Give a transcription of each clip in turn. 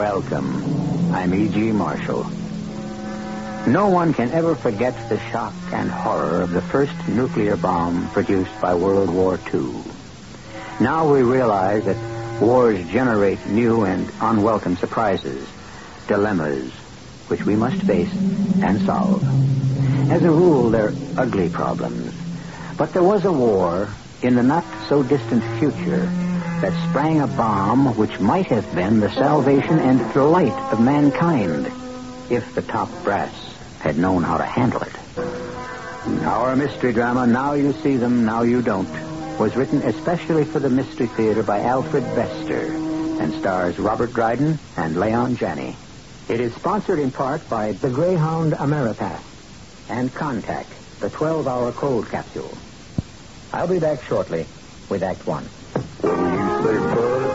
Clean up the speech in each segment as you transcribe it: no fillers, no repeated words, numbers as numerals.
Welcome. I'm E.G. Marshall. No one can ever forget the shock and horror of the first nuclear bomb produced by World War II. Now we realize that wars generate new and unwelcome surprises, dilemmas, which we must face and solve. As a rule, they're ugly problems. But there was a war in the not-so-distant future that sprang a bomb which might have been the salvation and delight of mankind if the top brass had known how to handle it. Our mystery drama, Now You See Them, Now You Don't, was written especially for the Mystery Theater by Alfred Bester and stars Robert Dryden and Leon Janney. It is sponsored in part by the Greyhound Ameripath and Contact, the 12-hour cold capsule. I'll be back shortly with Act One. What do you say, Bud?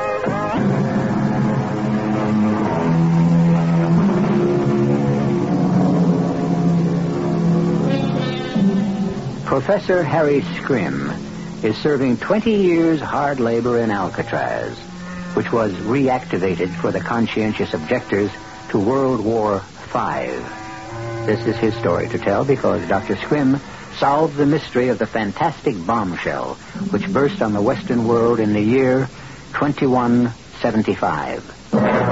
Professor Harry Scrim is serving 20 years hard labor in Alcatraz, which was reactivated for the conscientious objectors to World War V. This is his story to tell because Dr. Scrim solved the mystery of the fantastic bombshell which burst on the Western world in the year 2175.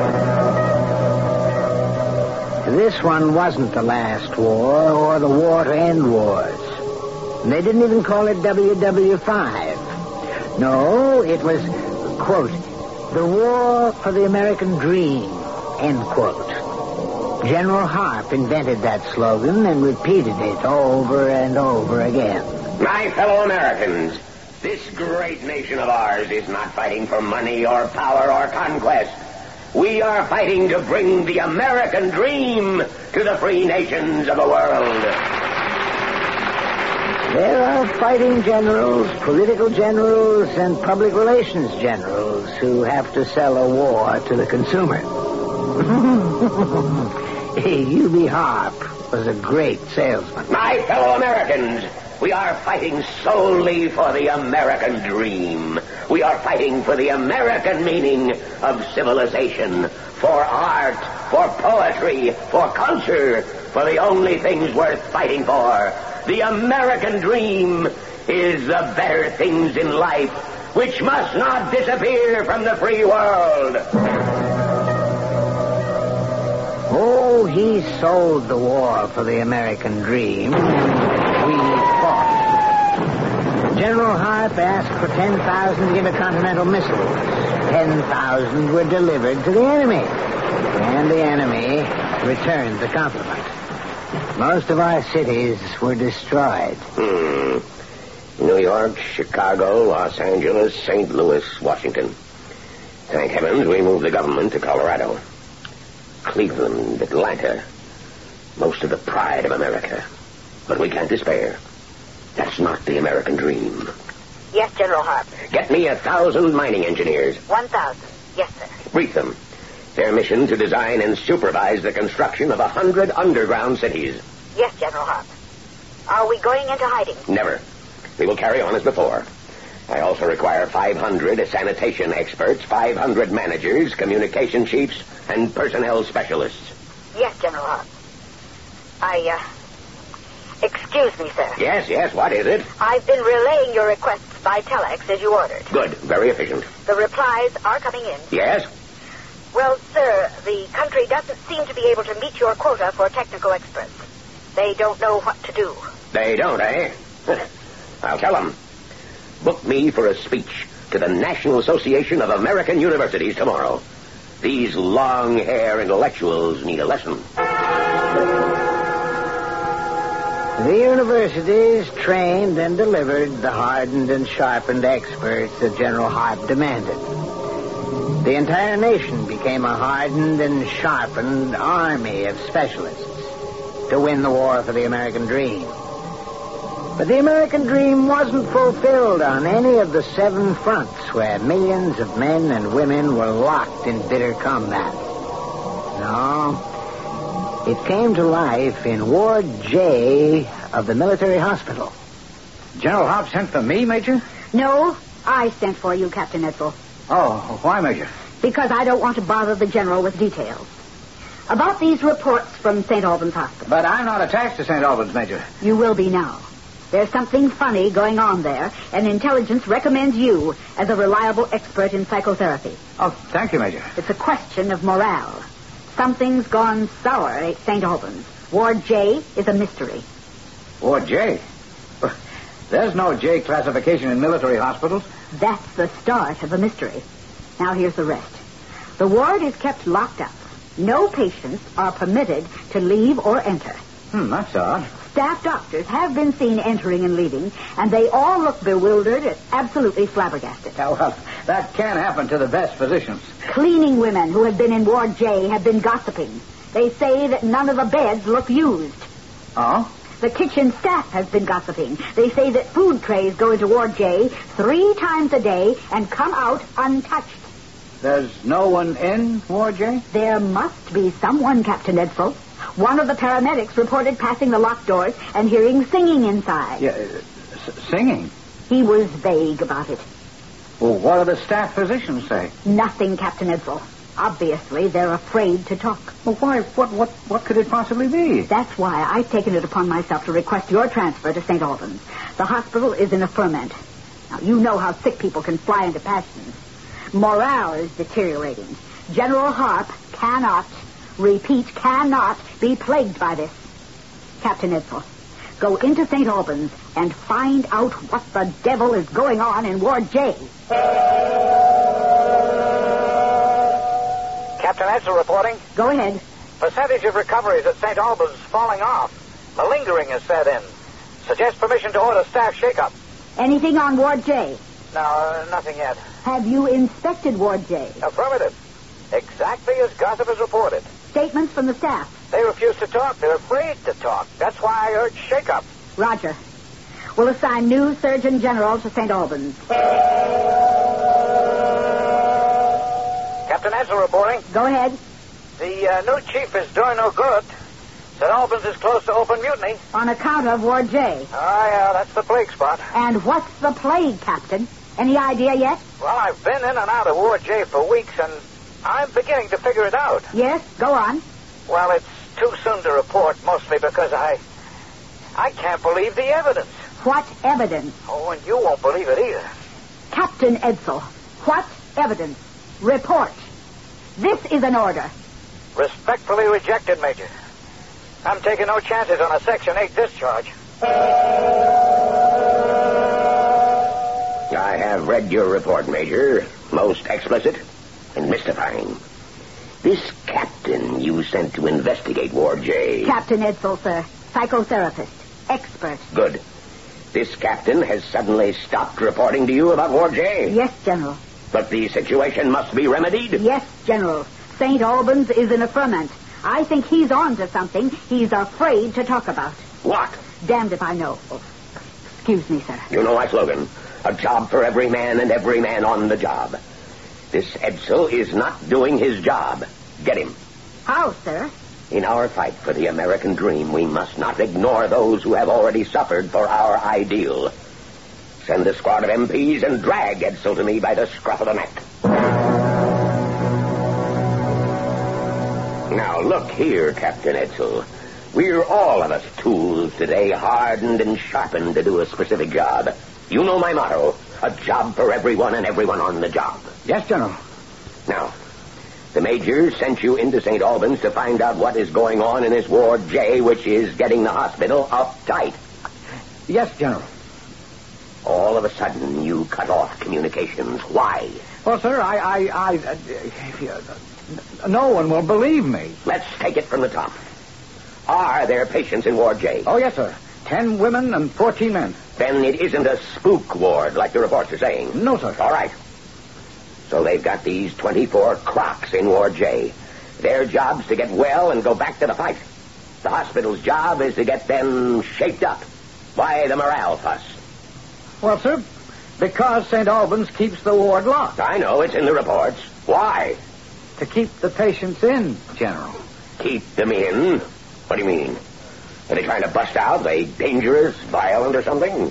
This one wasn't the last war or the war to end wars. They didn't even call it WW5. No, it was, quote, the war for the American dream, end quote. General Harp invented that slogan and repeated it over and over again. My fellow Americans, this great nation of ours is not fighting for money or power or conquest. We are fighting to bring the American dream to the free nations of the world. There are fighting generals, political generals, and public relations generals who have to sell a war to the consumer. U.B. Harp was a great salesman. My fellow Americans, we are fighting solely for the American dream. We are fighting for the American meaning of civilization, for art, for poetry, for culture, for the only things worth fighting for. The American dream is the better things in life, which must not disappear from the free world. Oh, he sold the war for the American dream, and we fought. General Harp asked for 10,000 intercontinental missiles. 10,000 were delivered to the enemy, and the enemy returned the compliment. Most of our cities were destroyed. New York, Chicago, Los Angeles, St. Louis, Washington. Thank heavens we moved the government to Colorado. Cleveland, Atlanta. Most of the pride of America. But we can't despair. That's not the American dream. Yes, General Harp. Get me 1,000 mining engineers. 1,000. Yes, sir. Brief them. Their mission to design and supervise the construction of 100 underground cities. Yes, General Harp. Are we going into hiding? Never. We will carry on as before. I also require 500 sanitation experts, 500 managers, communication chiefs, and personnel specialists. Yes, General Harp. Excuse me, sir. Yes, what is it? I've been relaying your requests by telex as you ordered. Good, very efficient. The replies are coming in. Yes? Well, sir, the country doesn't seem to be able to meet your quota for technical experts. They don't know what to do. They don't, eh? I'll tell them. Book me for a speech to the National Association of American Universities tomorrow. These long-hair intellectuals need a lesson. The universities trained and delivered the hardened and sharpened experts that General Harp demanded. The entire nation became a hardened and sharpened army of specialists to win the war for the American dream. But the American dream wasn't fulfilled on any of the 7 fronts where millions of men and women were locked in bitter combat. No, it came to life in Ward J of the military hospital. General Harp sent for me, Major? No, I sent for you, Captain Edsel. Oh, why, Major? Because I don't want to bother the General with details. About these reports from St. Albans Hospital. But I'm not attached to St. Albans, Major. You will be now. There's something funny going on there, and intelligence recommends you as a reliable expert in psychotherapy. Oh, thank you, Major. It's a question of morale. Something's gone sour at St. Albans. Ward J is a mystery. Ward J? There's no J classification in military hospitals. That's the start of the mystery. Now here's the rest. The ward is kept locked up. No patients are permitted to leave or enter. That's odd. Staff doctors have been seen entering and leaving, and they all look bewildered and absolutely flabbergasted. Oh, well, that can happen to the best physicians. Cleaning women who have been in Ward J have been gossiping. They say that none of the beds look used. Oh? The kitchen staff has been gossiping. They say that food trays go into Ward J 3 times a day and come out untouched. There's no one in Ward J? There must be someone, Captain Edsel. One of the paramedics reported passing the locked doors and hearing singing inside. Yeah, singing? He was vague about it. Well, what do the staff physicians say? Nothing, Captain Edsel. Obviously, they're afraid to talk. Well, why? What could it possibly be? That's why I've taken it upon myself to request your transfer to St. Albans. The hospital is in a ferment. Now, you know how sick people can fly into passions. Morale is deteriorating. General Harp cannot be plagued by this. Captain Edsel, go into St. Albans and find out what the devil is going on in Ward J. Captain Edsel reporting. Go ahead. Percentage of recoveries at St. Albans is falling off. Malingering has set in. Suggest permission to order staff shake-up. Anything on Ward J? No, nothing yet. Have you inspected Ward J? Affirmative. Exactly as gossip has reported. Statements from the staff? They refuse to talk. They're afraid to talk. That's why I urge shake-up. Roger. We'll assign new Surgeon General to St. Albans. Captain Edsel reporting. Go ahead. The new chief is doing no good. St. Albans is close to open mutiny. On account of Ward J. Oh, yeah, that's the plague spot. And what's the plague, Captain? Any idea yet? Well, I've been in and out of Ward J for weeks, and I'm beginning to figure it out. Yes, go on. Well, it's too soon to report, mostly because I can't believe the evidence. What evidence? Oh, and you won't believe it either. Captain Edsel, what evidence? Report. This is an order. Respectfully rejected, Major. I'm taking no chances on a Section 8 discharge. I have read your report, Major. Most explicit and mystifying. This captain you sent to investigate Ward J. Captain Edsel, sir. Psychotherapist. Expert. Good. This captain has suddenly stopped reporting to you about Ward J. Yes, General. But the situation must be remedied. Yes, General. St. Albans is in a ferment. I think he's on to something he's afraid to talk about. What? Damned if I know. Oh, excuse me, sir. You know my slogan. A job for every man and every man on the job. This Edsel is not doing his job. Get him. How, sir? In our fight for the American dream, we must not ignore those who have already suffered for our ideal. Send a squad of MPs and drag Edsel to me by the scruff of the neck. Now, look here, Captain Edsel. We're all of us tools today, hardened and sharpened to do a specific job. You know my motto, a job for everyone and everyone on the job. Yes, General. Now, the Major sent you into St. Albans to find out what is going on in this Ward J, which is getting the hospital uptight. Yes, General. All of a sudden, you cut off communications. Why? Well, sir, no one will believe me. Let's take it from the top. Are there patients in Ward J? Oh, yes, sir. 10 women and 14 men. Then it isn't a spook ward like the reports are saying. No, sir. All right. So they've got these 24 crocs in Ward J. Their job's to get well and go back to the fight. The hospital's job is to get them shaped up. Why the morale fuss? Well, sir, because St. Albans keeps the ward locked. I know, it's in the reports. Why? To keep the patients in, General. Keep them in? What do you mean? Are they trying to bust out? Are they dangerous, violent, or something?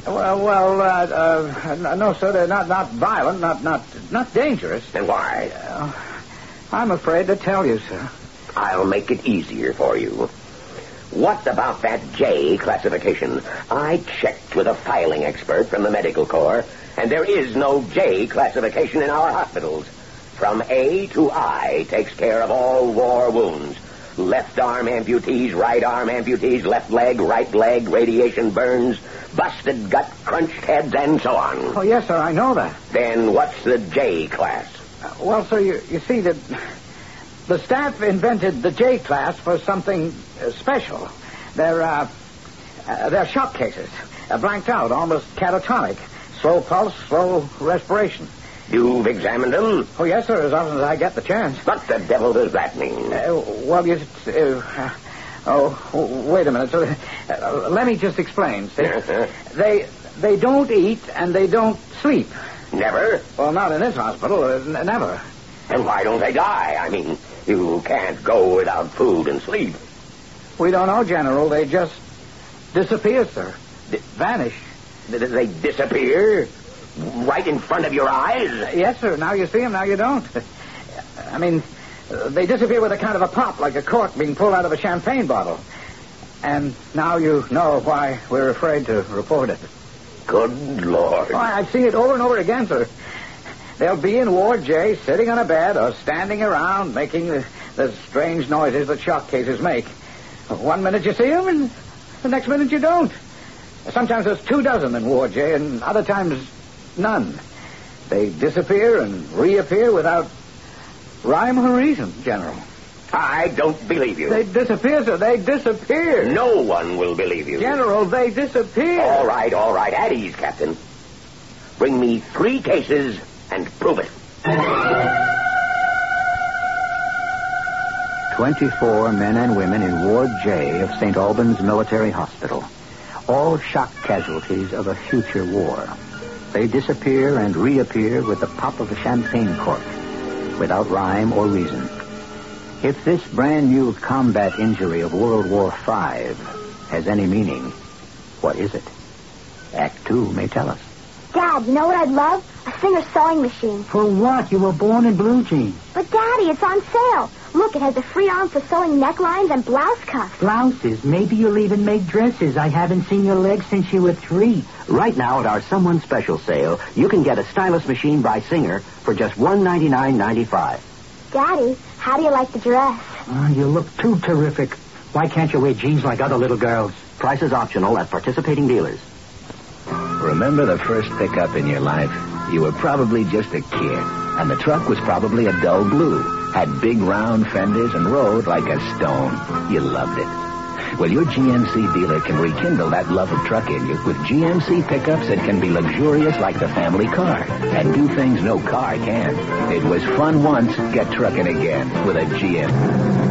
No, sir, they're not violent, not dangerous. Then why? I'm afraid to tell you, sir. I'll make it easier for you. What about that J classification? I checked with a filing expert from the medical corps, and there is no J classification in our hospitals. From A to I takes care of all war wounds. Left arm amputees, right arm amputees, left leg, right leg, radiation burns, busted gut, crunched heads, and so on. Oh, yes, sir, I know that. Then what's the J class? Well, sir, you see, the staff invented the J class for something special. They're shock cases. Blanked out, almost catatonic. Slow pulse, slow respiration. You've examined them? Oh, yes, sir, as often as I get the chance. What the devil does that mean? Wait a minute. So, let me just explain. See? Yes, They don't eat and they don't sleep. Never? Well, not in this hospital. Never. And why don't they die? I mean, you can't go without food and sleep. We don't know, General. They just disappear, sir. Vanish. They disappear? Right in front of your eyes? Yes, sir. Now you see them, now you don't. I mean, they disappear with a kind of a pop, like a cork being pulled out of a champagne bottle. And now you know why we're afraid to report it. Good Lord. Oh, I've seen it over and over again, sir. They'll be in Ward J, sitting on a bed or standing around, making the strange noises that shock cases make. One minute you see them, and the next minute you don't. Sometimes there's 24 in Ward J, and other times none. They disappear and reappear without rhyme or reason, General. I don't believe you. They disappear, sir. They disappear. No one will believe you. General, they disappear. All right. At ease, Captain. Bring me 3 cases and prove it. 24 men and women in Ward J of St. Albans Military Hospital. All shock casualties of a future war. They disappear and reappear with the pop of a champagne cork, without rhyme or reason. If this brand new combat injury of World War V has any meaning, what is it? Act 2 may tell us. Dad, you know what I'd love? A Singer sewing machine. For what? You were born in blue jeans. But, Daddy, it's on sale. Look, it has a free arm for sewing necklines and blouse cuffs. Blouses. Maybe you'll even make dresses. I haven't seen your legs since you were 3. Right now at our Someone Special sale, you can get a stylus machine by Singer for just $199.95. Daddy, how do you like the dress? Oh, you look too terrific. Why can't you wear jeans like other little girls? Price is optional at participating dealers. Remember the first pickup in your life? You were probably just a kid, and the truck was probably a dull blue, had big round fenders and rode like a stone. You loved it. Well, your GMC dealer can rekindle that love of truck in you with GMC pickups that can be luxurious like the family car and do things no car can. It was fun once, get trucking again with a GM.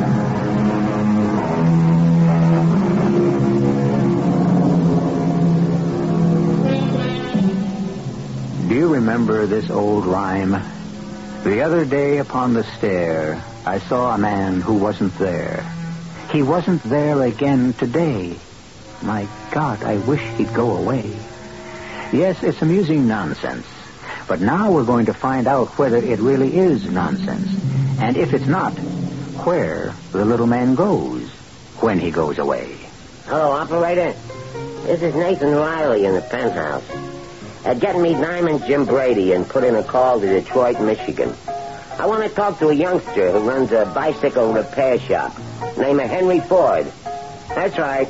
Do you remember this old rhyme? The other day upon the stair, I saw a man who wasn't there. He wasn't there again today. My God, I wish he'd go away. Yes, it's amusing nonsense. But now we're going to find out whether it really is nonsense. And if it's not, where the little man goes when he goes away. Hello, operator. This is Nathan Riley in the penthouse. Get me Diamond Jim Brady and put in a call to Detroit, Michigan. I want to talk to a youngster who runs a bicycle repair shop. Name of Henry Ford. That's right.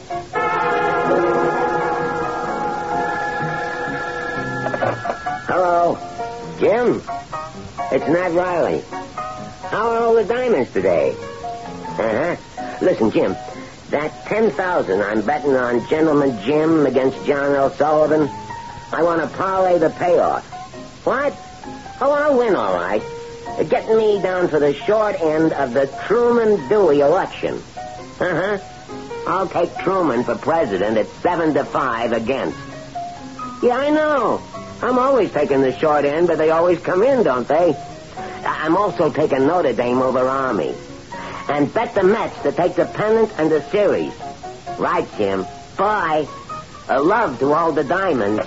Hello, Jim? It's Nat Riley. How are all the diamonds today? Uh-huh. Listen, Jim, that $10,000 I'm betting on Gentleman Jim against John L. Sullivan, I want to parlay the payoff. What? Oh, I'll win, all right. Getting me down for the short end of the Truman-Dewey election. Uh-huh. I'll take Truman for president at 7-5 against. Yeah, I know. I'm always taking the short end, but they always come in, don't they? I'm also taking Notre Dame over Army. And bet the Mets to take the pennant and the series. Right, Jim. Bye. A love to all the diamonds.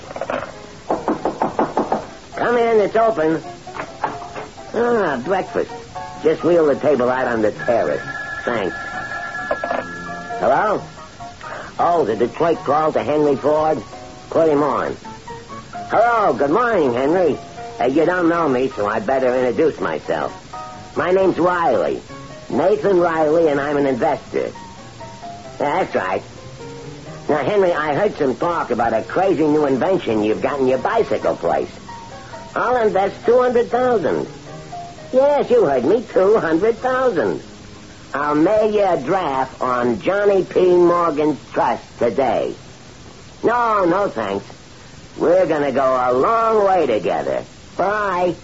Come in, it's open. Ah, breakfast. Just wheel the table out on the terrace. Thanks. Hello? Oh, the Detroit call to Henry Ford? Put him on. Hello, good morning, Henry. You don't know me, so I better introduce myself. My name's Riley. Nathan Riley, and I'm an investor. Yeah, that's right. Now, Henry, I heard some talk about a crazy new invention you've got in your bicycle place. I'll invest $200,000. Yes, you heard me, $200,000. I'll mail you a draft on Johnny P. Morgan's trust today. No, thanks. We're going to go a long way together. Bye.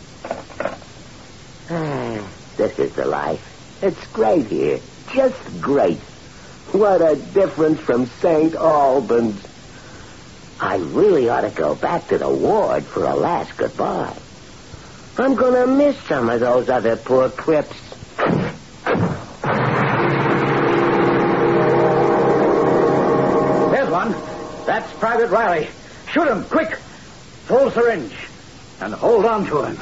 This is the life. It's great here. Just great. What a difference from St. Albans. I really ought to go back to the ward for a last goodbye. I'm going to miss some of those other poor crips. There's one. That's Private Riley. Shoot him, quick. Full syringe. And hold on to him.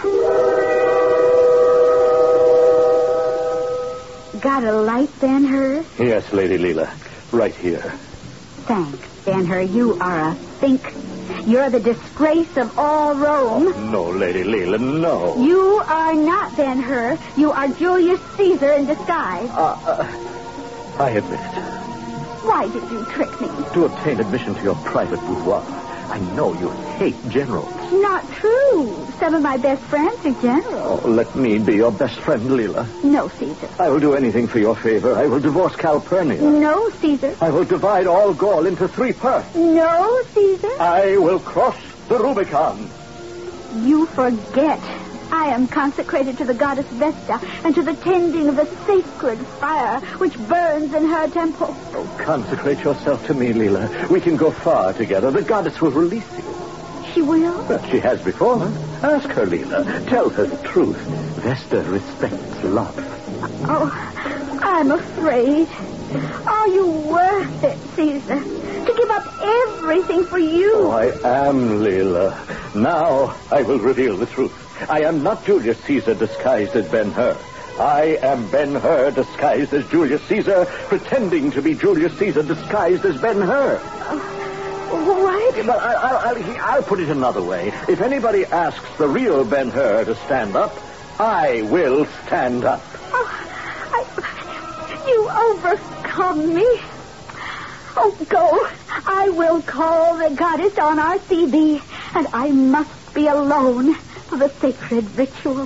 Got a light, Ben-Hur? Yes, Lady Leela. Right here. Thanks, Ben-Hur. You are a think. You're the disgrace of all Rome. Oh, no, Lady Leela, no. You are not Ben-Hur. You are Julius Caesar in disguise. I admit it. Why did you trick me? To obtain admission to your private boudoir. I know you hate generals. Not true. Some of my best friends are generals. Oh, let me be your best friend, Leela. No, Caesar. I will do anything for your favor. I will divorce Calpurnia. No, Caesar. I will divide all Gaul into 3 parts. No, Caesar. I will cross the Rubicon. You forget. I am consecrated to the goddess Vesta and to the tending of the sacred fire which burns in her temple. Oh, consecrate yourself to me, Leela. We can go far together. The goddess will release you. She will? Well, she has before. Ask her, Leela. Tell her the truth. Vesta respects love. Oh, I'm afraid. Are you worth it, Caesar? To give up everything for you? Oh, I am, Leela. Now I will reveal the truth. I am not Julius Caesar disguised as Ben-Hur. I am Ben-Hur disguised as Julius Caesar, pretending to be Julius Caesar disguised as Ben-Hur. What? But I'll put it another way. If anybody asks the real Ben-Hur to stand up, I will stand up. Oh, you overcome me. Oh, go. I will call the goddess on RCB, and I must be alone for the sacred ritual.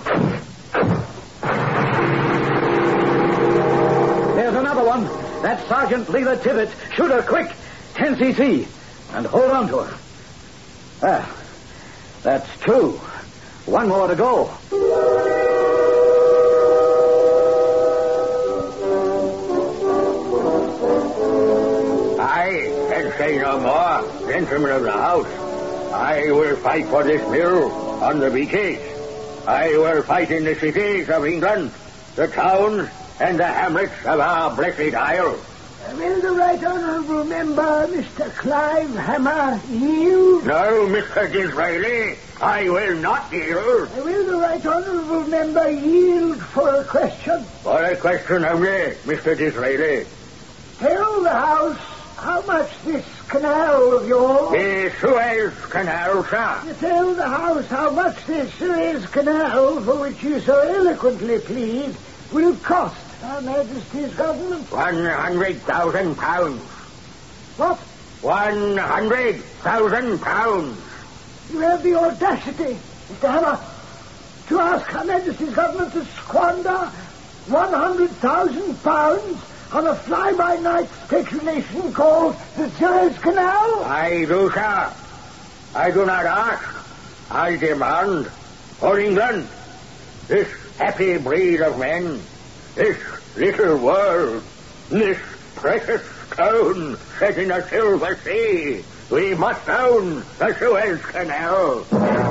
There's another one. That's Sergeant Leela Tibbet. Shoot her quick. 10cc. And hold on to her. Ah, that's 2. 1 more to go. I can say no more, gentlemen of the house. I will fight for this mill on the beaches. I will fight in the cities of England, the towns, and the hamlets of our blessed isle. Will the Right Honourable Member, Mr. Clive Hammer, yield? No, Mr. Disraeli, I will not yield. Will the Right Honourable Member yield for a question? For a question only, Mr. Disraeli. Tell the House how much this canal of yours... The Suez Canal, sir. Tell the House how much this Suez Canal, for which you so eloquently plead, will cost Her Majesty's government. £100,000. What? £100,000. You have the audacity, Mr. Hammer, to ask Her Majesty's government to squander £100,000 on a fly-by-night speculation called the Suez Canal? I do, sir. I do not ask. I demand for England, this happy breed of men, this little world, this precious stone set in a silver sea. We must own the Suez Canal.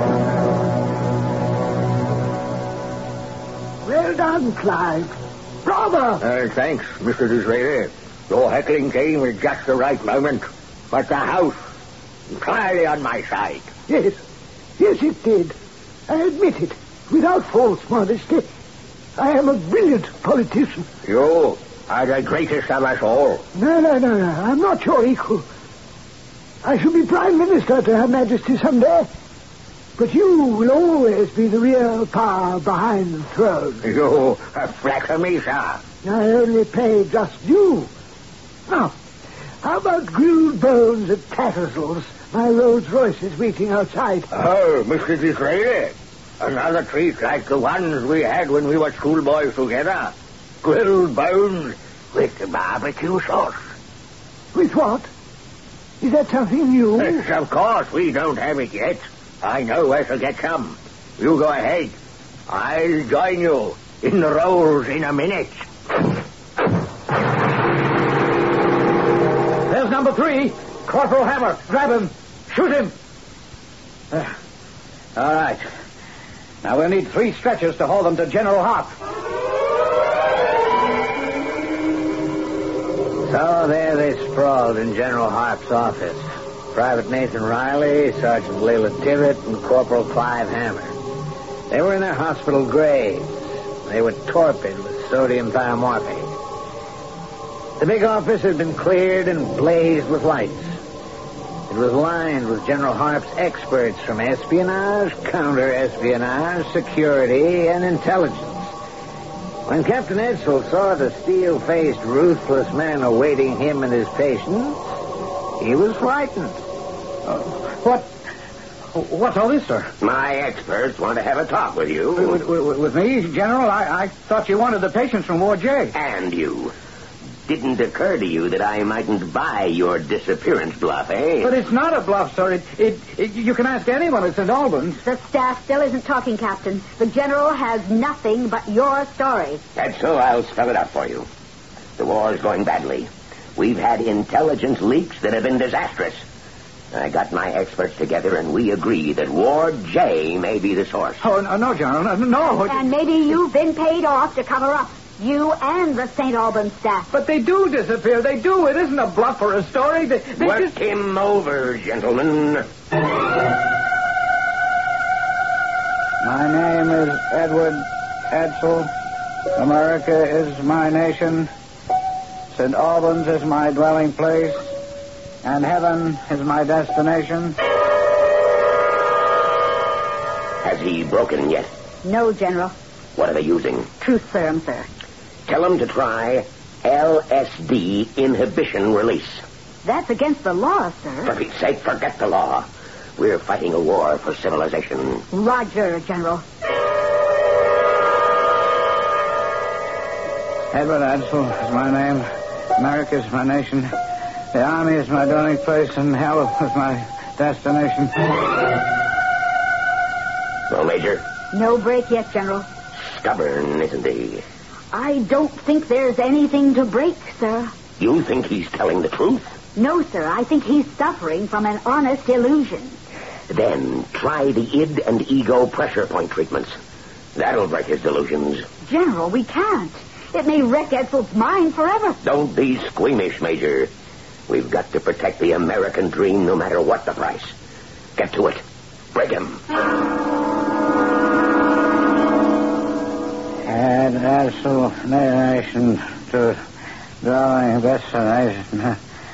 Well done, Clive. Bravo! Thanks, Mr. Disraeli. Your heckling came at just the right moment. But the House, entirely on my side. Yes, it did. I admit it, without false modesty. I am a brilliant politician. You are the greatest of us all. No. I'm not your equal. I shall be Prime Minister to Her Majesty someday. But you will always be the real power behind the throne. You flatter me, sir. I only pay just due. Now, how about grilled bones at Tattersall's? My Rolls Royce is waiting outside. Oh, Mr. Disraeli. Another treat like the ones we had when we were schoolboys together. Grilled bones with barbecue sauce. With what? Is that something new? Yes, of course, we don't have it yet. I know where to get some. You go ahead. I'll join you in the rolls in a minute. There's number 3. Corporal Hammer. Grab him. Shoot him. All right. Now we'll need 3 stretchers to haul them to General Harp. So there they sprawled in General Harp's office. Private Nathan Riley, Sergeant Leila Tibbett, and Corporal Clive Hammer. They were in their hospital graves. They were torpid with sodium thiomorphate. The big office had been cleared and blazed with lights. It was lined with General Harp's experts from espionage, counter-espionage, security, and intelligence. When Captain Edsel saw the steel-faced, ruthless men awaiting him and his patients, he was frightened. What's all this, sir? My experts want to have a talk with you. With me, General? I thought you wanted the patients from Ward J. And you. Didn't occur to you that I mightn't buy your disappearance bluff, eh? But it's not a bluff, sir. You can ask anyone at St. Albans. The staff still isn't talking, Captain. The General has nothing but your story. That's so. I'll spell it out for you. The war's going badly. We've had intelligence leaks that have been disastrous. I got my experts together, and we agree that Ward J may be the source. Oh, no, General. No. And maybe you've been paid off to cover up. You and the St. Albans staff. But they do disappear. They do. It isn't a bluff or a story. They Work just... him over, gentlemen. My name is Edward Edsel. America is my nation. St. Albans is my dwelling place. And heaven is my destination. Has he broken yet? No, General. What are they using? Truth serum, sir. Tell them to try LSD inhibition release. That's against the law, sir. For Pete's sake, forget the law. We're fighting a war for civilization. Roger, General. Edward Edsel is my name. America is my nation. The Army is my dwelling place, and hell is my destination. Well, Major? No break yet, General. Stubborn, isn't he? I don't think there's anything to break, sir. You think he's telling the truth? No, sir. I think he's suffering from an honest illusion. Then try the id and ego pressure point treatments. That'll break his delusions. General, we can't. It may wreck Edsel's mind forever. Don't be squeamish, Major. We've got to protect the American dream no matter what the price. Get to it. Break him. And Edsel, nation to dwelling destination.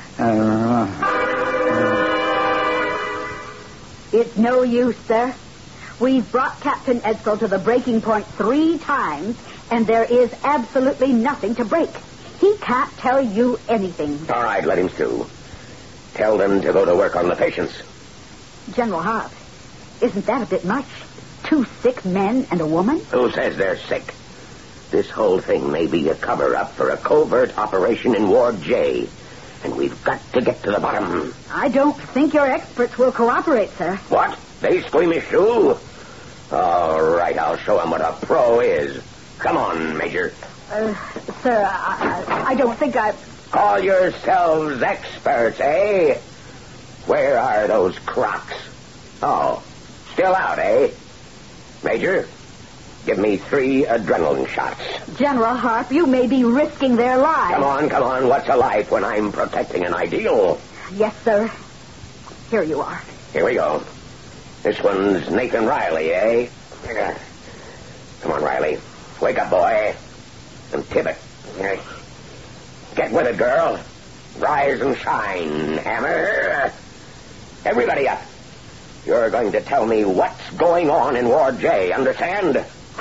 It's no use, sir. We've brought Captain Edsel to the breaking point 3 times, and there is absolutely nothing to break. He can't tell you anything. All right, let him stew. Tell them to go to work on the patients. General Hart, isn't that a bit much? 2 sick men and a woman? Who says they're sick? This whole thing may be a cover-up for a covert operation in Ward J, and we've got to get to the bottom. I don't think your experts will cooperate, sir. What? They squeamish too? All right, I'll show them what a pro is. Come on, Major. Sir, I don't think I... Call yourselves experts, eh? Where are those crocs? Oh, still out, eh? Major, give me 3 adrenaline shots. General Harp, you may be risking their lives. Come on. What's a life when I'm protecting an ideal? Yes, sir. Here you are. Here we go. This one's Nathan Riley, eh? Come on, Riley. Wake up, boy. And Tibbet, get with it, girl. Rise and shine, Hammer. Everybody up. You're going to tell me what's going on in Ward J, understand?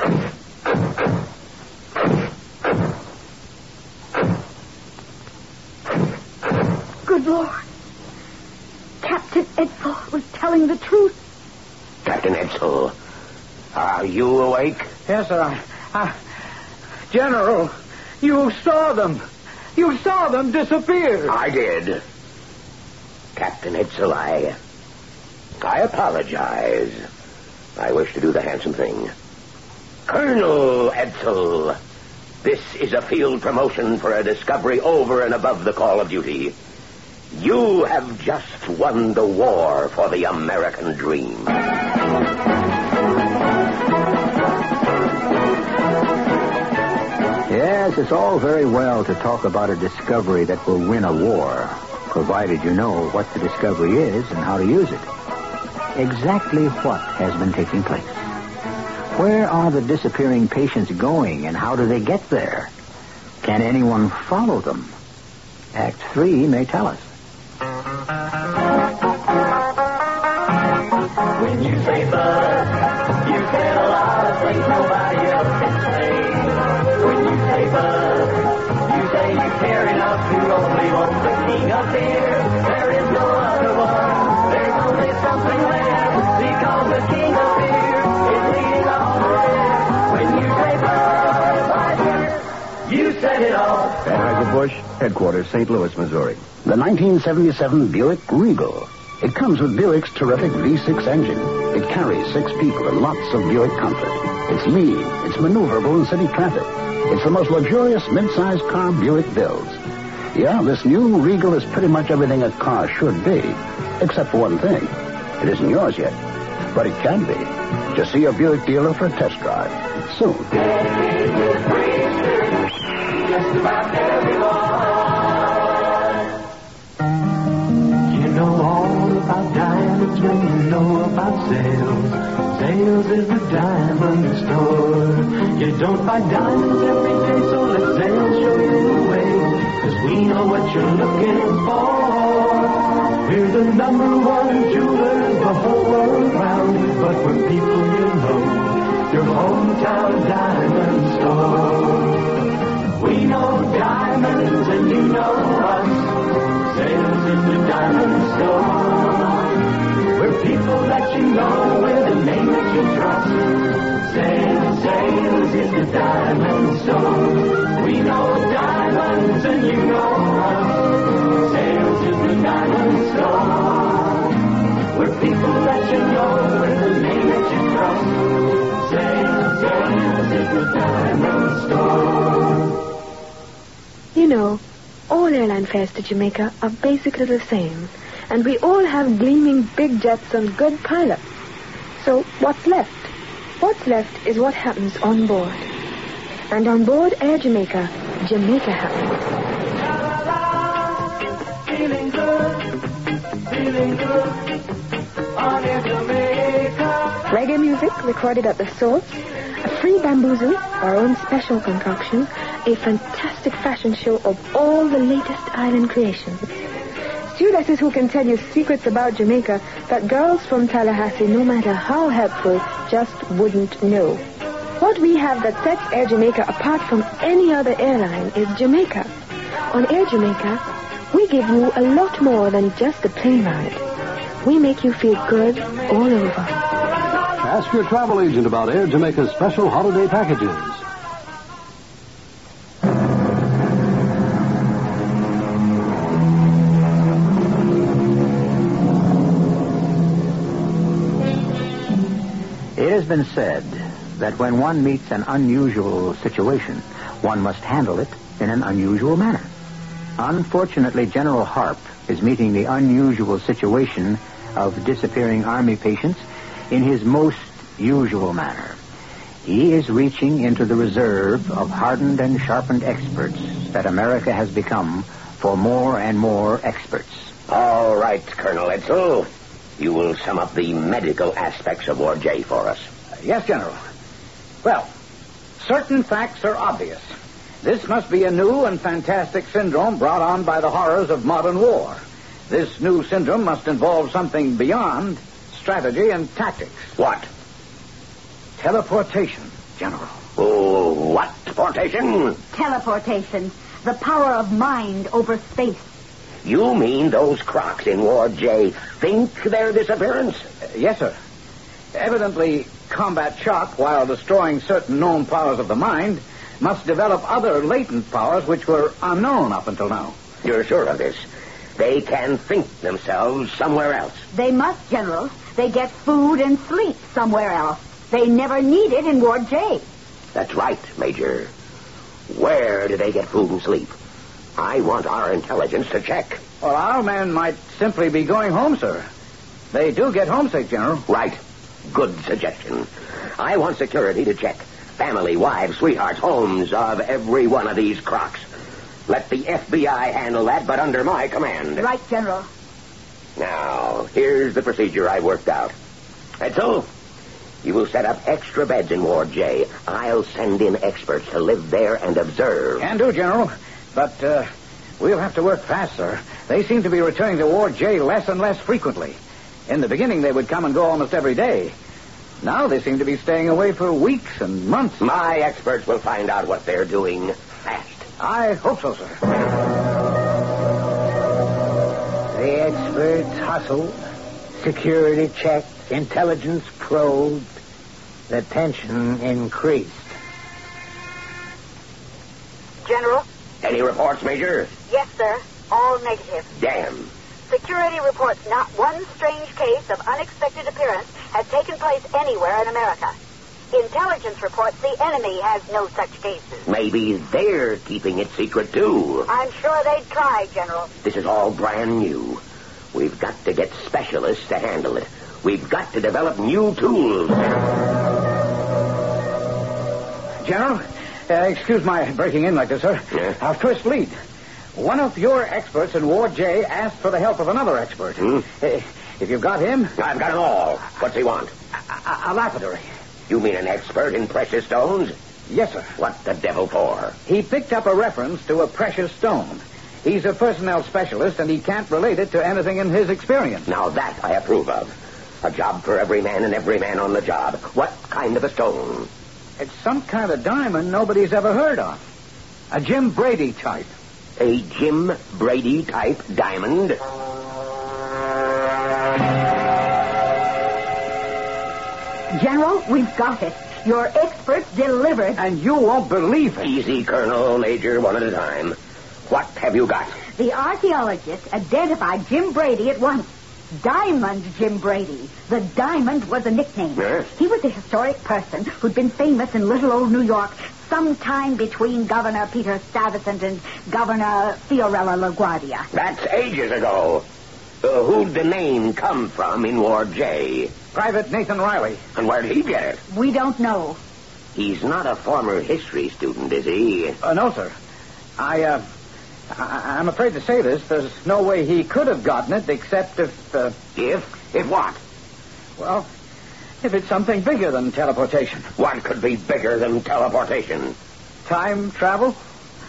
Good Lord. Captain Edsel was telling the truth. Captain Edsel, are you awake? Yes, sir. General, you saw them. You saw them disappear. I did. Captain Edsel, I apologize. I wish to do the handsome thing. Colonel Edsel, this is a field promotion for a discovery over and above the call of duty. You have just won the war for the American dream. Yes, it's all very well to talk about a discovery that will win a war, provided you know what the discovery is and how to use it. Exactly what has been taking place? Where are the disappearing patients going, and how do they get there? Can anyone follow them? Act 3 may tell us. When you say bud, you say a lot of things nobody else can say. When you say bud, you say you care enough to only want the king of beer. There is no other one. There's only something there, because the king of beer is leading all the rest. When you say bud, you said it all. Anheuser-Busch, headquarters, St. Louis, Missouri. The 1977 Buick Regal. It comes with Buick's terrific V6 engine. It carries 6 people and lots of Buick comfort. It's lean. It's maneuverable in city traffic. It's the most luxurious mid-sized car Buick builds. Yeah, this new Regal is pretty much everything a car should be, except for one thing. It isn't yours yet, but it can be. Just see a Buick dealer for a test drive soon. Just about everyone. You know all about diamonds when you know about sales. Sales is the diamond store. You don't buy diamonds every day, so let sales show you the way. 'Cause we know what you're looking for. We're the #1 jewelers the whole world round. But we're people you know, your hometown diamond store. We know diamonds and you know us. Sales in the diamond store. We're people that you know, we're the name that you trust. Sales in the diamond store. We know diamonds and you know us. Sales in the diamond store. We're people that you know, we're the name that you trust. Sales in the diamond store. You know, all airline fares to Jamaica are basically the same, and we all have gleaming big jets and good pilots. So what's left? What's left is what happens on board. And on board Air Jamaica, Jamaica happens. Feeling good on Air Jamaica. Reggae music recorded at the source, a free bamboozle, our own special concoction, a fantastic fashion show of all the latest island creations. Stewardesses who can tell you secrets about Jamaica that girls from Tallahassee, no matter how helpful, just wouldn't know. What we have that sets Air Jamaica apart from any other airline is Jamaica. On Air Jamaica, we give you a lot more than just a plane ride. We make you feel good all over. Ask your travel agent about Air Jamaica's special holiday packages. It has been said that when one meets an unusual situation, one must handle it in an unusual manner. Unfortunately, General Harp is meeting the unusual situation of disappearing Army patients in his most usual manner. He is reaching into the reserve of hardened and sharpened experts that America has become for more and more experts. All right, Colonel Edsel. You will sum up the medical aspects of Ward J for us. Yes, General. Well, Certain facts are obvious. This must be a new and fantastic syndrome brought on by the horrors of modern war. This new syndrome must involve something beyond strategy and tactics. What? Teleportation, General. Oh, what portation? Teleportation. The power of mind over space. You mean those crocs in Ward J think their disappearance? Yes, sir. Evidently, combat shock, while destroying certain known powers of the mind, must develop other latent powers which were unknown up until now. You're sure of this? They can think themselves somewhere else. They must, General. They get food and sleep somewhere else. They never need it in Ward J. That's right, Major. Where do they get food and sleep? I want our intelligence to check. Well, our men might simply be going home, sir. They do get homesick, General. Right. Good suggestion. I want security to check family, wives, sweethearts, homes of every one of these crocs. Let the FBI handle that, but under my command. Right, General. Now, here's the procedure I worked out. Edsel, you will set up extra beds in Ward J. I'll send in experts to live there and observe. Can do, General. But we'll have to work fast, sir. They seem to be returning to Ward J less and less frequently. In the beginning, they would come and go almost every day. Now they seem to be staying away for weeks and months. My experts will find out what they're doing fast. I hope so, sir. The experts hustled, security checked, intelligence probed. The tension increased. General? Any reports, Major? Yes, sir. All negative. Damn. Security reports not one strange case of unexpected appearance has taken place anywhere in America. Intelligence reports the enemy has no such cases. Maybe they're keeping it secret, too. I'm sure they'd try, General. This is all brand new. We've got to get specialists to handle it. We've got to develop new tools. General, excuse my breaking in like this, sir. Yeah? Our first lead. One of your experts in Ward J asked for the help of another expert. If you've got him... I've got them all. What's he want? A lapidary. You mean an expert in precious stones? Yes, sir. What the devil for? He picked up a reference to a precious stone. He's a personnel specialist, and he can't relate it to anything in his experience. Now that I approve of. A job for every man and every man on the job. What kind of a stone? It's some kind of diamond nobody's ever heard of. A Jim Brady type. A Jim Brady type diamond? General, we've got it. Your experts delivered. And you won't believe it. Easy, Colonel, Major, one at a time. What have you got? The archaeologists identified Jim Brady at once. Diamond Jim Brady. The diamond was a nickname. Yes? He was a historic person who'd been famous in little old New York sometime between Governor Peter Stuyvesant and Governor Fiorello LaGuardia. That's ages ago. Who'd the name come from in Ward J? Private Nathan Riley. And where'd he get it? We don't know. He's not a former history student, is he? No, sir. I'm afraid to say this. There's no way he could have gotten it except if... If what? Well, if it's something bigger than teleportation. What could be bigger than teleportation? Time travel?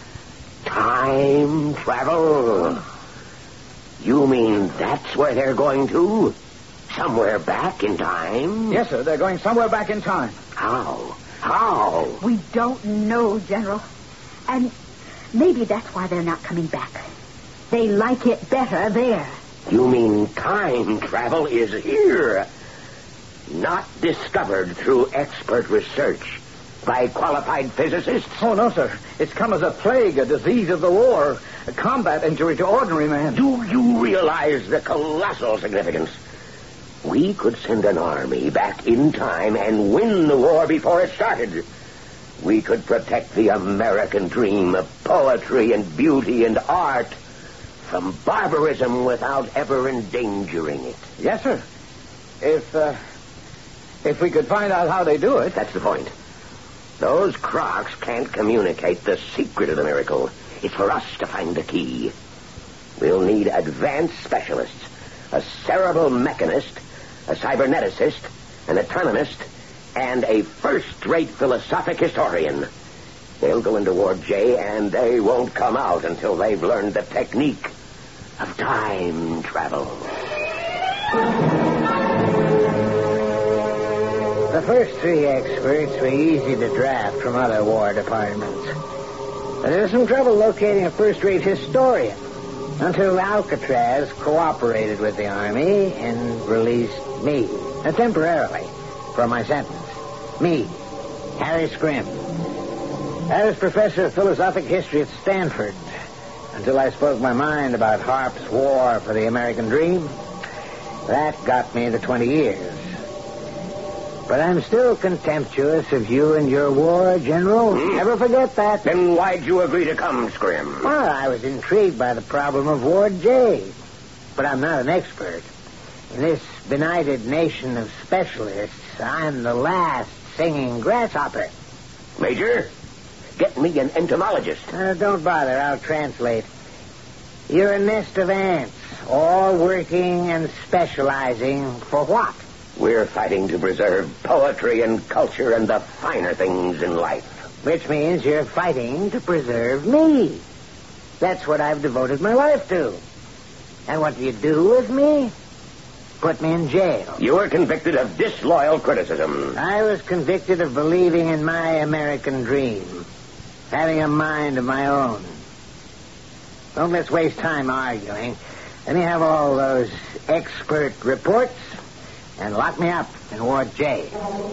Time travel? You mean that's where they're going to? Somewhere back in time? Yes, sir. They're going somewhere back in time. How? How? We don't know, General. And maybe that's why they're not coming back. They like it better there. You mean time travel is here? Not discovered through expert research by qualified physicists? Oh, no, sir. It's come as a plague, a disease of the war, a combat injury to ordinary man. Do you realize the colossal significance? We could send an army back in time and win the war before it started. We could protect the American dream of poetry and beauty and art from barbarism without ever endangering it. Yes, sir. If we could find out how they do it. That's the point. Those crocs can't communicate the secret of the miracle. It's for us to find the key. We'll need advanced specialists, a cerebral mechanist, a cyberneticist, an autonomist, and a first-rate philosophic historian. They'll go into Ward J, and they won't come out until they've learned the technique of time travel. The first three experts were easy to draft from other war departments. But there was some trouble locating a first-rate historian until Alcatraz cooperated with the Army and released me, temporarily, for my sentence. Me, Harry Scrim. I was professor of philosophic history at Stanford until I spoke my mind about Harp's war for the American dream. That got me the 20 years. But I'm still contemptuous of you and your war, General. Never forget that. Then why'd you agree to come, Scrim? Well, I was intrigued by the problem of Ward J. But I'm not an expert. In this benighted nation of specialists, I'm the last singing grasshopper. Major, get me an entomologist. Don't bother, I'll translate. You're a nest of ants, all working and specializing for what? We're fighting to preserve poetry and culture and the finer things in life. Which means you're fighting to preserve me. That's what I've devoted my life to. And what do you do with me? Put me in jail. You were convicted of disloyal criticism. I was convicted of believing in my American dream. Having a mind of my own. Don't let's waste time arguing. Let me have all those expert reports and lock me up in Ward J.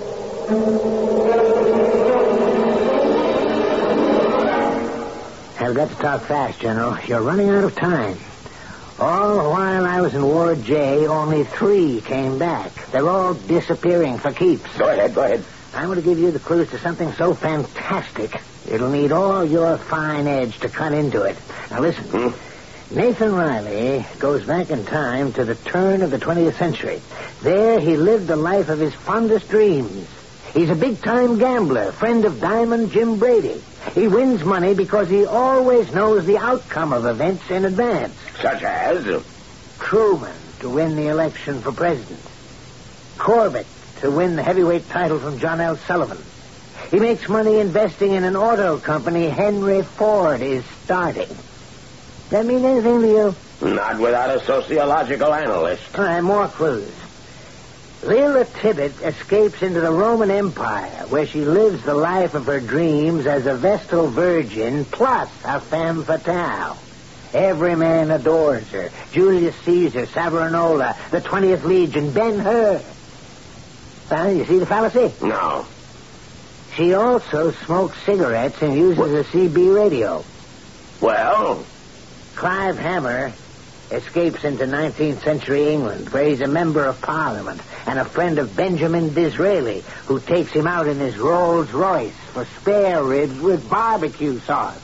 I've got to talk fast, General. You're running out of time. All the while I was in Ward J, only 3 came back. They're all disappearing for keeps. Go ahead. I'm going to give you the clues to something so fantastic, it'll need all your fine edge to cut into it. Now listen. Nathan Riley goes back in time to the turn of the 20th century. There he lived the life of his fondest dreams. He's a big-time gambler, friend of Diamond Jim Brady. He wins money because he always knows the outcome of events in advance. Such as? Truman to win the election for president. Corbett to win the heavyweight title from John L. Sullivan. He makes money investing in an auto company Henry Ford is starting. That mean anything to you? Not without a sociological analyst. All right, more clues. Leela Tibbet escapes into the Roman Empire, where she lives the life of her dreams as a Vestal Virgin plus a femme fatale. Every man adores her. Julius Caesar, Savonarola, the 20th Legion, Ben-Hur. Well, you see the fallacy? No. She also smokes cigarettes and uses a CB radio. Well? Clive Hammer escapes into 19th century England, where he's a member of Parliament and a friend of Benjamin Disraeli, who takes him out in his Rolls Royce for spare ribs with barbecue sauce.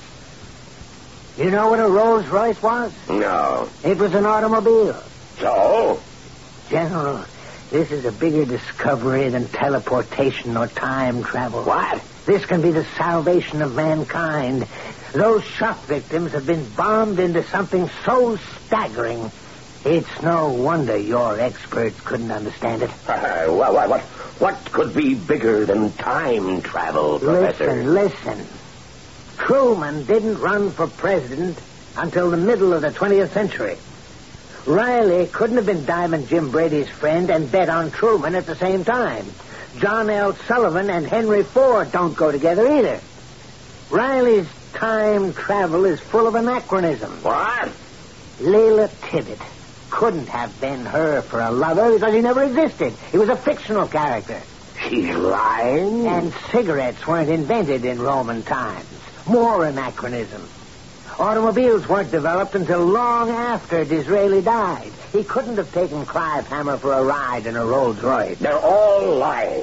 You know what a Rolls Royce was? No. It was an automobile. So? General, this is a bigger discovery than teleportation or time travel. What? This can be the salvation of mankind. Those shock victims have been bombed into something so staggering, it's no wonder your experts couldn't understand it. What could be bigger than time travel, Professor? Listen. Truman didn't run for president until the middle of the 20th century. Riley couldn't have been Diamond Jim Brady's friend and bet on Truman at the same time. John L. Sullivan and Henry Ford don't go together either. Riley's time travel is full of anachronism. What? Leela Tibbet couldn't have been her for a lover because he never existed. He was a fictional character. She's lying? And cigarettes weren't invented in Roman times. More anachronism. Automobiles weren't developed until long after Disraeli died. He couldn't have taken Clive Hammer for a ride in a Rolls Royce. They're all lying.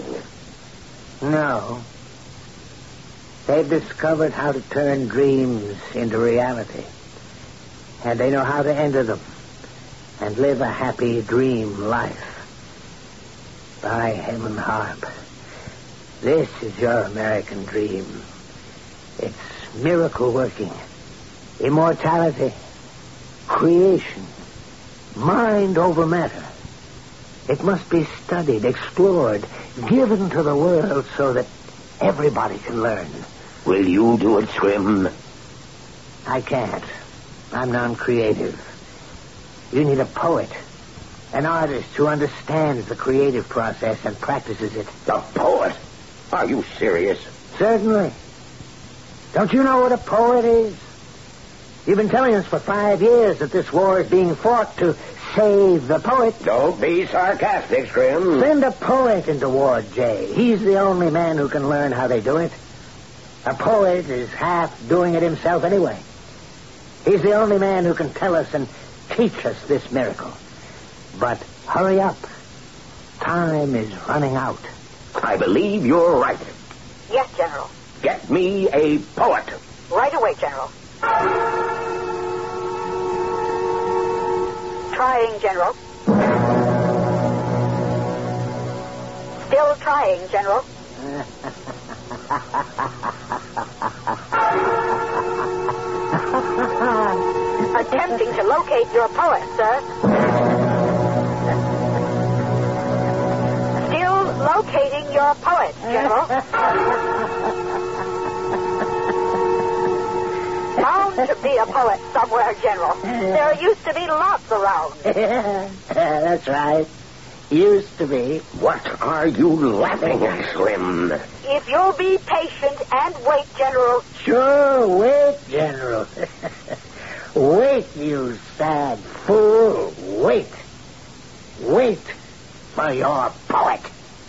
No. They've discovered how to turn dreams into reality. And they know how to enter them and live a happy dream life. By heaven, Harp, this is your American dream. It's miracle working, immortality, creation, mind over matter. It must be studied, explored, given to the world so that everybody can learn. Will you do it, Scrim? I can't. I'm non-creative. You need a poet, an artist who understands the creative process and practices it. A poet? Are you serious? Certainly. Don't you know what a poet is? You've been telling us for 5 years that this war is being fought to save the poet. Don't be sarcastic, Scrim. Send a poet into war, Jay. He's the only man who can learn how they do it. A poet is half doing it himself anyway. He's the only man who can tell us and teach us this miracle. But hurry up. Time is running out. I believe you're right. Yes, General. Get me a poet. Right away, General. Trying, General. Still trying, General. Attempting to locate your poet, sir. Still locating your poet, General. Bound to be a poet somewhere, General. There used to be lots around. That's right. Used to be. What are you laughing at, Slim? If you'll be patient and wait, General. Sure, wait, General. Wait, you sad fool. Wait. Wait for your poet.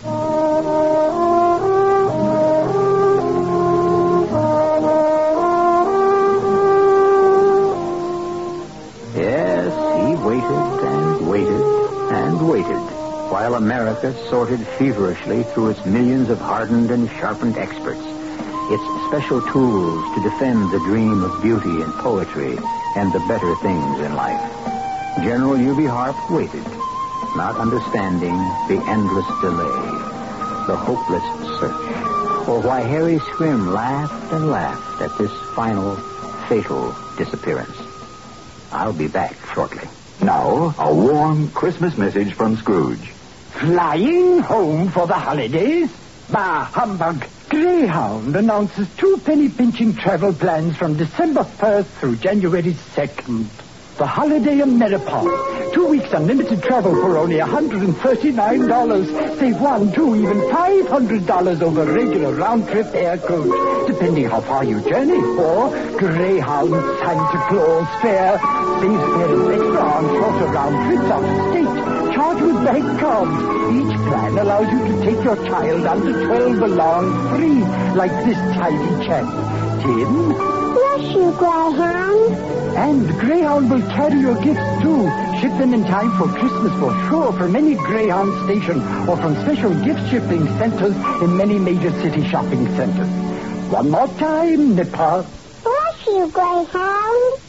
Yes, he waited and waited and waited, while America sorted feverishly through its millions of hardened and sharpened experts, its special tools to defend the dream of beauty and poetry and the better things in life. General U.B. Harp waited, not understanding the endless delay, the hopeless search, or why Harry Scrim laughed and laughed at this final, fatal disappearance. I'll be back shortly. Now, a warm Christmas message from Scrooge. Flying home for the holidays? Bah, humbug. Greyhound announces 2 penny-pinching travel plans from December 1st through January 2nd. The Holiday Ameripod. 2 weeks unlimited travel for only $139. Save $100, $200, even $500 over regular round-trip air coach, depending how far you journey. Or Greyhound Santa Claus fare. Saves parents extra on shorter round trips out of state. Charged with bank cards. Each plan allows you to take your child under 12 along free, like this tidy chap. Tim? Bless you, Greyhound. And Greyhound will carry your gifts, too. Ship them in time for Christmas for sure from any Greyhound station or from special gift shipping centers in many major city shopping centers. One more time, Nipper. Bless you, Greyhound.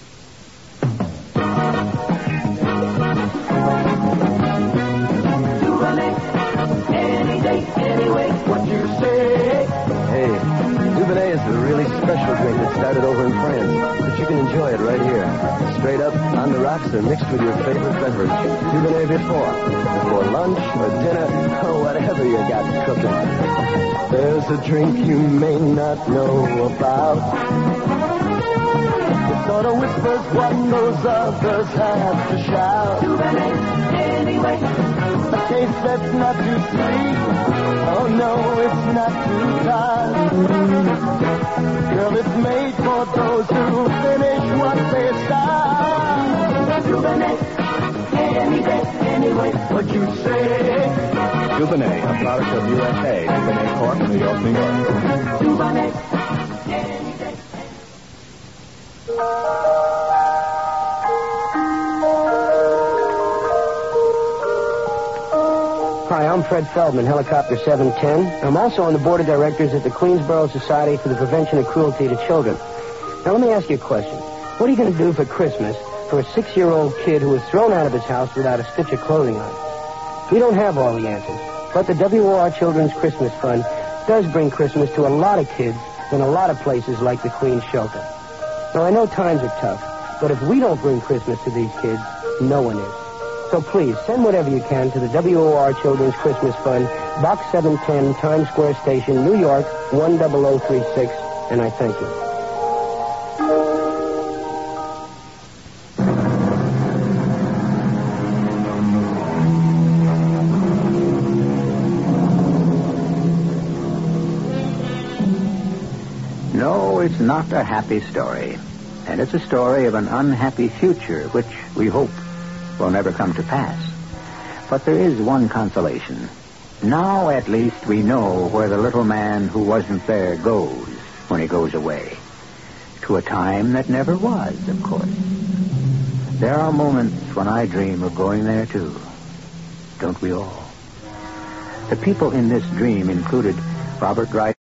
Any day, anyway, what you say? Hey, Dubonnet is a really special drink that started over in France, but you can enjoy it right here. Straight up, on the rocks, or mixed with your favorite beverage. Dubonnet before lunch or dinner, or whatever you got cooking. There's a drink you may not know about. It sort of whispers what those others have to shout. Dubonnet, anyway. A taste that's not too sweet. Oh no, it's not too tart. Girl, it's made for those who finish what they start. Dubonnet, any day, anyway, what you say? Dubonnet, a product of USA. Dubonnet Corp, New York, New York. Dubonnet, any day. Hi, I'm Fred Feldman, Helicopter 710. I'm also on the board of directors at the Queensboro Society for the Prevention of Cruelty to Children. Now, let me ask you a question. What are you going to do for Christmas for a 6-year-old kid who was thrown out of his house without a stitch of clothing on? We don't have all the answers, but the WOR Children's Christmas Fund does bring Christmas to a lot of kids in a lot of places like the Queen's Shelter. Now, I know times are tough, but if we don't bring Christmas to these kids, no one is. So please, send whatever you can to the WOR Children's Christmas Fund, Box 710, Times Square Station, New York, 10036, and I thank you. No, it's not a happy story. And it's a story of an unhappy future, which we hope will never come to pass. But there is one consolation. Now, at least, we know where the little man who wasn't there goes when he goes away. To a time that never was, of course. There are moments when I dream of going there, too. Don't we all? The people in this dream included Robert Wright.